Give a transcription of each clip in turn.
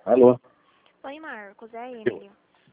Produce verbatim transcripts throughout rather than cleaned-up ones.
Alô? Oi, Marcos, é a Eu. Emily.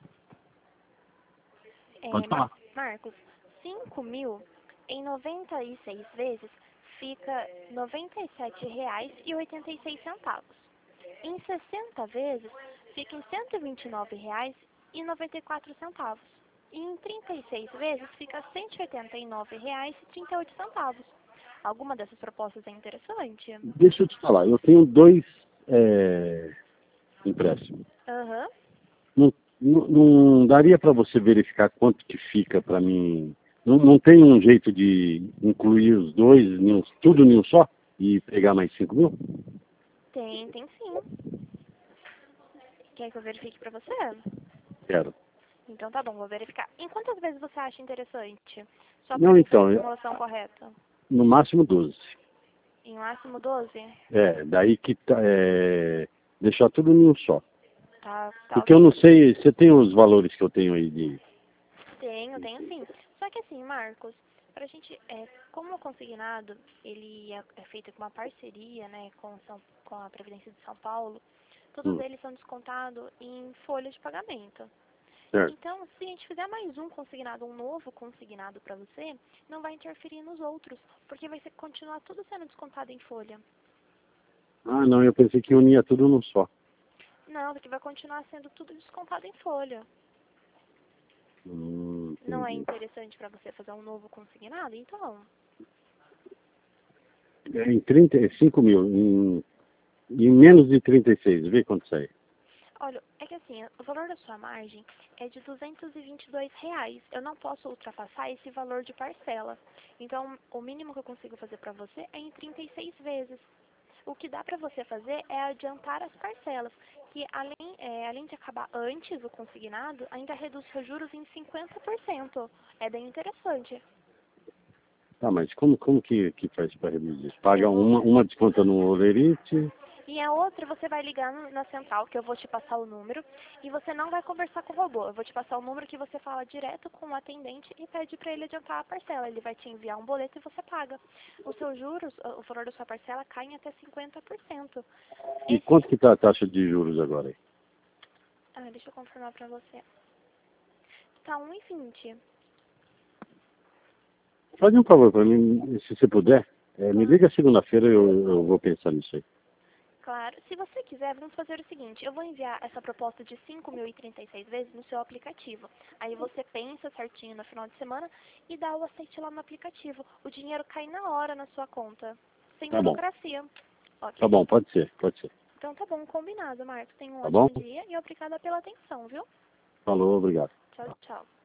É, Pode falar. Marcos, cinco mil em noventa e seis vezes fica noventa e sete reais e oitenta e seis centavos. Em sessenta vezes fica em cento e vinte e nove reais e noventa e quatro centavos. E em trinta e seis vezes fica cento e oitenta e nove reais e trinta e oito centavos. Alguma dessas propostas é interessante? Deixa eu te falar, eu tenho dois é, empréstimos. Aham. Não, não, não daria para você verificar quanto que fica para mim? Não, não tem um jeito de incluir os dois, em um- tudo em um só? E pegar mais cinco mil? Tem, tem sim. Quer que eu verifique pra você? Quero. Então tá bom, vou verificar. Em quantas vezes você acha interessante? Só pra Não, mim fazer então, a eu- simulação correta. no máximo doze. Em máximo doze? É, daí que tá, é, deixar tudo em um só. Tá, tá Porque eu ok. não sei, você tem os valores que eu tenho aí de... Tenho, tenho sim. Só que assim, Marcos, pra gente, é, como o consignado, ele é, é feito com uma parceria, né, com, São, com a Previdência de São Paulo, todos Hum, eles são descontados em folha de pagamento. certo. Então, se a gente fizer mais um consignado, um novo consignado para você, não vai interferir nos outros, porque vai ser, continuar tudo sendo descontado em folha. Ah, não, eu pensei que unia tudo num só. Não, porque vai continuar sendo tudo descontado em folha. Hum, Não é entendi. interessante para você fazer um novo consignado? Então, É, em trinta e cinco mil, em, em menos de trinta e seis, vê quanto sai. olha, é que assim, o valor da sua margem é de duzentos e vinte e dois reais. Eu não posso ultrapassar esse valor de parcela. Então, o mínimo que eu consigo fazer para você é em trinta e seis vezes. O que dá para você fazer é adiantar as parcelas, que além, é, além de acabar antes o consignado, ainda reduz seus juros em cinquenta por cento. É bem interessante. Tá, mas como, como que, que faz para reduzir? Eu Paga vou... uma, uma desconta no Olerite? E a outra, você vai ligar no- na central, que eu vou te passar o número, e você não vai conversar com o robô. Eu vou te passar o número que você fala direto com o atendente e pede para ele adiantar a parcela. Ele vai te enviar um boleto e você paga. Os seus juros, o valor da sua parcela cai em até cinquenta por cento. E Esse... quanto que tá a taxa de juros agora aí? Ah, deixa eu confirmar para você. Tá um e vinte. Faz um favor para mim, se você puder. É, me Claro. liga segunda-feira, eu, eu vou pensar nisso aí. Claro. Se você quiser, vamos fazer o seguinte. Eu vou enviar essa proposta de cinco mil e trinta e seis vezes no seu aplicativo. Aí você pensa certinho no final de semana e dá o aceite lá no aplicativo. O dinheiro cai na hora na sua conta. Sem Tá bom, burocracia. tá Ok? bom, pode ser, pode ser. Então tá bom, combinado, Marcos. Tenha um Tá bom? ótimo dia e obrigada pela atenção, viu? Falou, obrigado. Tchau, tchau.